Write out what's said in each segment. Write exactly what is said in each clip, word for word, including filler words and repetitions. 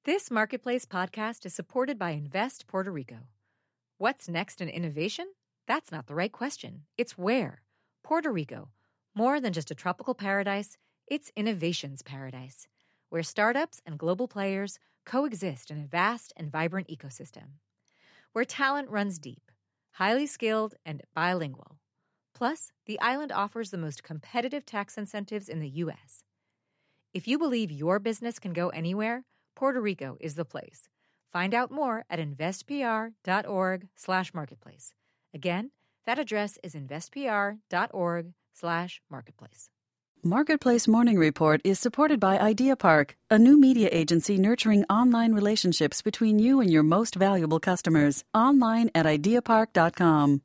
This Marketplace podcast is supported by Invest Puerto Rico. What's next in innovation? That's not the right question. It's where. Puerto Rico. More than just a tropical paradise, it's innovation's paradise, where startups and global players coexist in a vast and vibrant ecosystem. Where talent runs deep, highly skilled, and bilingual. Plus, the island offers the most competitive tax incentives in the U S. If you believe your business can go anywhere, Puerto Rico is the place. Find out more at investpr.org slash marketplace. Again, that address is investpr.org slash marketplace. Marketplace Morning Report is supported by Idea Park, a new media agency nurturing online relationships between you and your most valuable customers. Online at idea park dot com.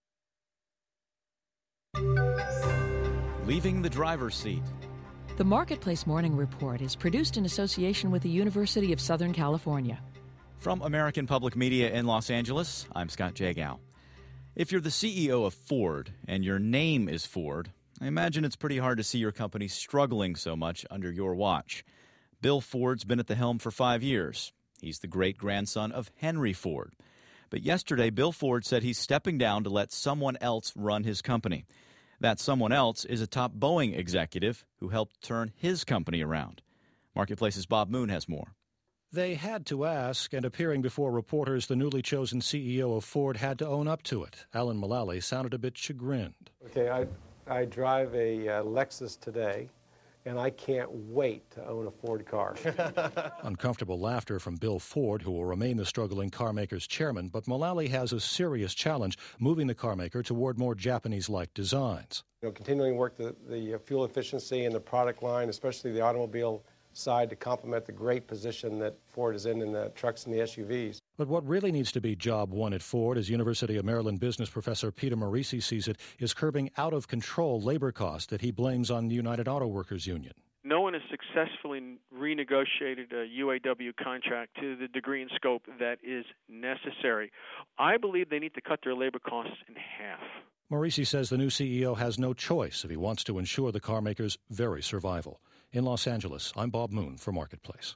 Leaving the driver's seat. The Marketplace Morning Report is produced in association with the University of Southern California. From American Public Media in Los Angeles, I'm Scott Jagow. If you're the C E O of Ford and your name is Ford, I imagine it's pretty hard to see your company struggling so much under your watch. Bill Ford's been at the helm for five years. He's the great-grandson of Henry Ford. But yesterday, Bill Ford said he's stepping down to let someone else run his company. That someone else is a top Boeing executive who helped turn his company around. Marketplace's Bob Moon has more. They had to ask, and appearing before reporters, the newly chosen C E O of Ford had to own up to it. Alan Mulally sounded a bit chagrined. Okay, I, I drive a uh, Lexus today, and I can't wait to own a Ford car. Uncomfortable laughter from Bill Ford, who will remain the struggling carmaker's chairman, but Mulally has a serious challenge, moving the carmaker toward more Japanese-like designs. You know, continuing to work the, the fuel efficiency and the product line, especially the automobile side, to complement the great position that Ford is in in the trucks and the S U Vs. But what really needs to be job one at Ford, as University of Maryland business professor Peter Morisi sees it, is curbing out-of-control labor costs that he blames on the United Auto Workers Union. No one has successfully renegotiated a U A W contract to the degree and scope that is necessary. I believe they need to cut their labor costs in half. Morisi says the new C E O has no choice if he wants to ensure the carmaker's very survival. In Los Angeles, I'm Bob Moon for Marketplace.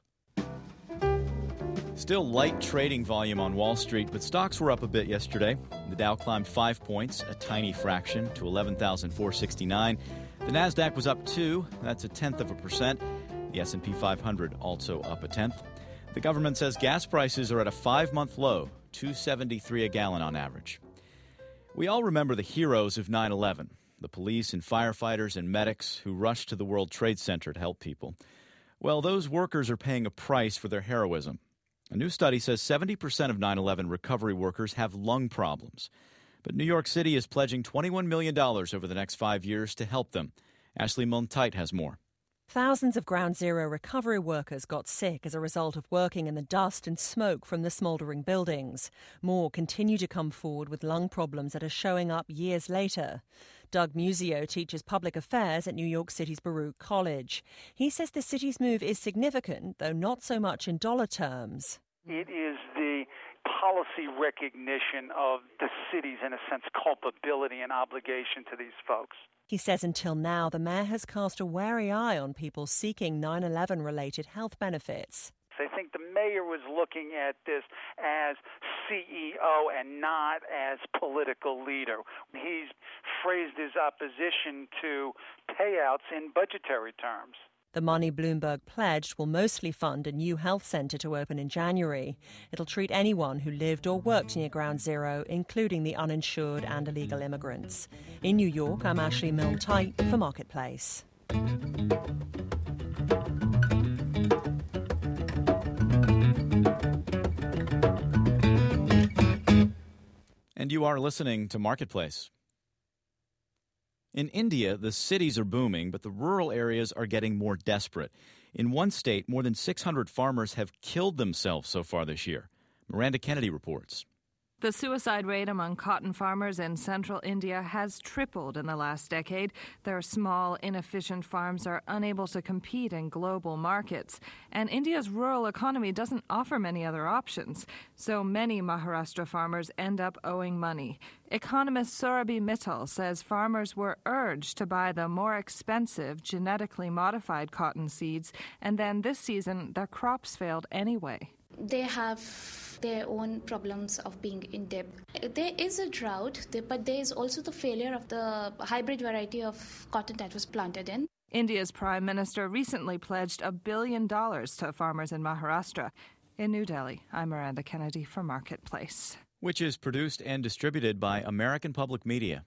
Still light trading volume on Wall Street, but stocks were up a bit yesterday. The Dow climbed five points, a tiny fraction, to eleven thousand four hundred sixty-nine. The Nasdaq was up two, that's a tenth of a percent. The S and P five hundred also up a tenth. The government says gas prices are at a five-month low, two dollars and seventy-three cents a gallon on average. We all remember the heroes of nine eleven, the police and firefighters and medics who rushed to the World Trade Center to help people. Well, those workers are paying a price for their heroism. A new study says seventy percent of nine eleven recovery workers have lung problems. But New York City is pledging twenty-one million dollars over the next five years to help them. Ashley Mullen-Tite has more. Thousands of Ground Zero recovery workers got sick as a result of working in the dust and smoke from the smouldering buildings. More continue to come forward with lung problems that are showing up years later. Doug Musio teaches public affairs at New York City's Baruch College. He says the city's move is significant, though not so much in dollar terms. It is the policy recognition of the city's, in a sense, culpability and obligation to these folks. He says until now, the mayor has cast a wary eye on people seeking nine eleven-related health benefits. I think the mayor was looking at this as C E O and not as political leader. He's phrased his opposition to payouts in budgetary terms. The money Bloomberg pledged will mostly fund a new health center to open in January. It'll treat anyone who lived or worked near Ground Zero, including the uninsured and illegal immigrants. In New York, I'm Ashley Milne-Tite for Marketplace. And you are listening to Marketplace. In India, the cities are booming, but the rural areas are getting more desperate. In one state, more than six hundred farmers have killed themselves so far this year. Miranda Kennedy reports. The suicide rate among cotton farmers in central India has tripled in the last decade. Their small, inefficient farms are unable to compete in global markets, and India's rural economy doesn't offer many other options. So many Maharashtra farmers end up owing money. Economist Surabhi Mittal says farmers were urged to buy the more expensive, genetically modified cotton seeds, and then this season their crops failed anyway. They have their own problems of being in debt. There is a drought, but there is also the failure of the hybrid variety of cotton that was planted in. India's Prime Minister recently pledged a billion dollars to farmers in Maharashtra. In New Delhi, I'm Miranda Kennedy for Marketplace. Which is produced and distributed by American Public Media.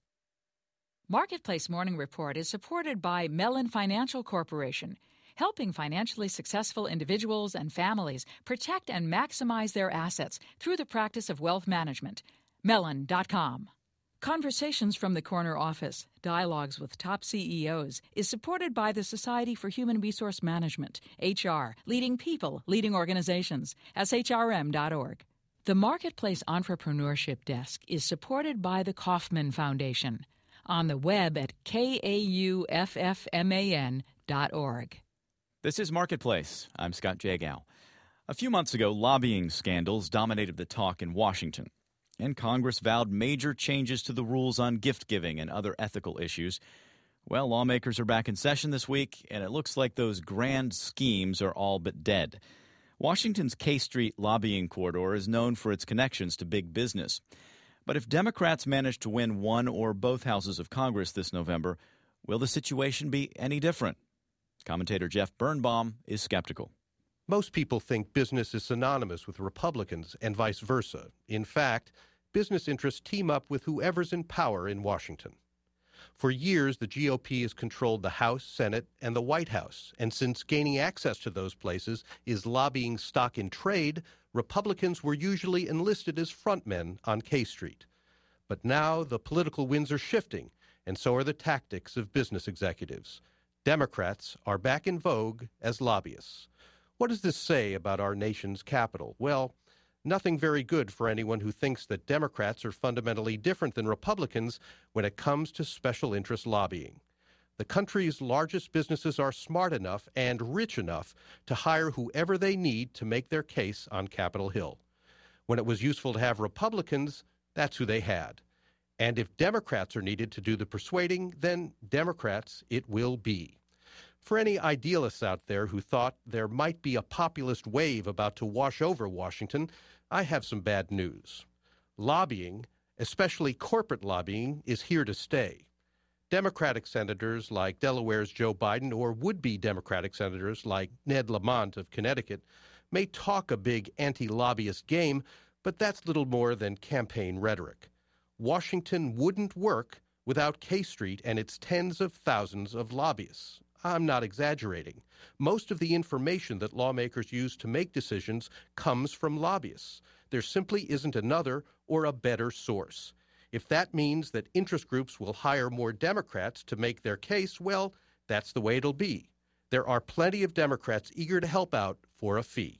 Marketplace Morning Report is supported by Mellon Financial Corporation, helping financially successful individuals and families protect and maximize their assets through the practice of wealth management. Mellon dot com. Conversations from the Corner Office, Dialogues with Top C E Os, is supported by the Society for Human Resource Management, H R, leading people, leading organizations, S H R M dot org. The Marketplace Entrepreneurship Desk is supported by the Kauffman Foundation, on the web at K A U F F M A N dot org. This is Marketplace. I'm Scott Jagow. A few months ago, lobbying scandals dominated the talk in Washington, and Congress vowed major changes to the rules on gift-giving and other ethical issues. Well, lawmakers are back in session this week, and it looks like those grand schemes are all but dead. Washington's K Street lobbying corridor is known for its connections to big business. But if Democrats manage to win one or both houses of Congress this November, will the situation be any different? Commentator Jeff Birnbaum is skeptical. Most people think business is synonymous with Republicans and vice versa. In fact, business interests team up with whoever's in power in Washington. For years, the G O P has controlled the House, Senate, and the White House. And since gaining access to those places is lobbying stock in trade, Republicans were usually enlisted as frontmen on K Street. But now the political winds are shifting, and so are the tactics of business executives. Democrats are back in vogue as lobbyists. What does this say about our nation's capital? Well, nothing very good for anyone who thinks that Democrats are fundamentally different than Republicans when it comes to special interest lobbying. The country's largest businesses are smart enough and rich enough to hire whoever they need to make their case on Capitol Hill. When it was useful to have Republicans, that's who they had. And if Democrats are needed to do the persuading, then Democrats it will be. For any idealists out there who thought there might be a populist wave about to wash over Washington, I have some bad news. Lobbying, especially corporate lobbying, is here to stay. Democratic senators like Delaware's Joe Biden or would-be Democratic senators like Ned Lamont of Connecticut may talk a big anti-lobbyist game, but that's little more than campaign rhetoric. Washington wouldn't work without K Street and its tens of thousands of lobbyists. I'm not exaggerating. Most of the information that lawmakers use to make decisions comes from lobbyists. There simply isn't another or a better source. If that means that interest groups will hire more Democrats to make their case, well, that's the way it'll be. There are plenty of Democrats eager to help out for a fee.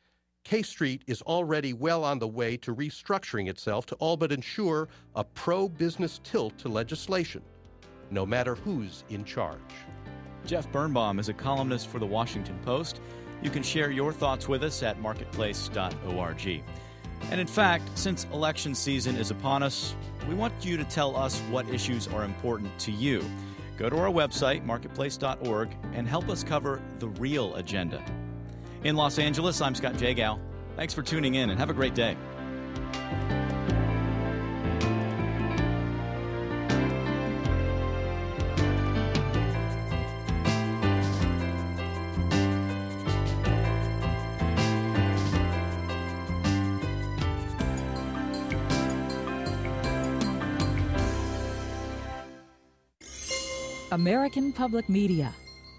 K Street is already well on the way to restructuring itself to all but ensure a pro-business tilt to legislation, no matter who's in charge. Jeff Birnbaum is a columnist for The Washington Post. You can share your thoughts with us at marketplace dot org. And in fact, since election season is upon us, we want you to tell us what issues are important to you. Go to our website, marketplace dot org, and help us cover the real agenda. In Los Angeles, I'm Scott Jagow. Thanks for tuning in and have a great day. American Public Media.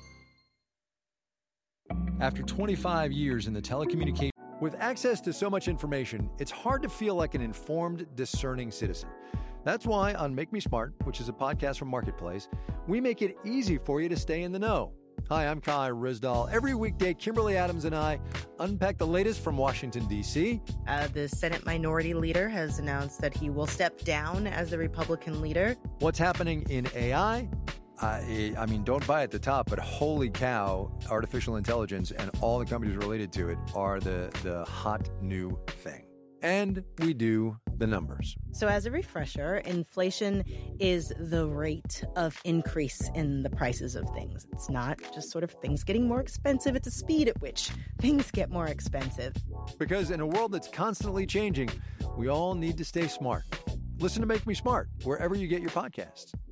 After twenty-five years in the telecommunications, with access to so much information, it's hard to feel like an informed, discerning citizen. That's why on Make Me Smart, which is a podcast from Marketplace, we make it easy for you to stay in the know. Hi, I'm Kai Rizdal. Every weekday, Kimberly Adams and I unpack the latest from Washington, D C. Uh, the Senate Minority Leader has announced that he will step down as the Republican leader. What's happening in A I? I, I mean, don't buy at the top, but holy cow, artificial intelligence and all the companies related to it are the, the hot new thing. And we do the numbers. So as a refresher, inflation is the rate of increase in the prices of things. It's not just sort of things getting more expensive. It's a speed at which things get more expensive. Because in a world that's constantly changing, we all need to stay smart. Listen to Make Me Smart wherever you get your podcasts.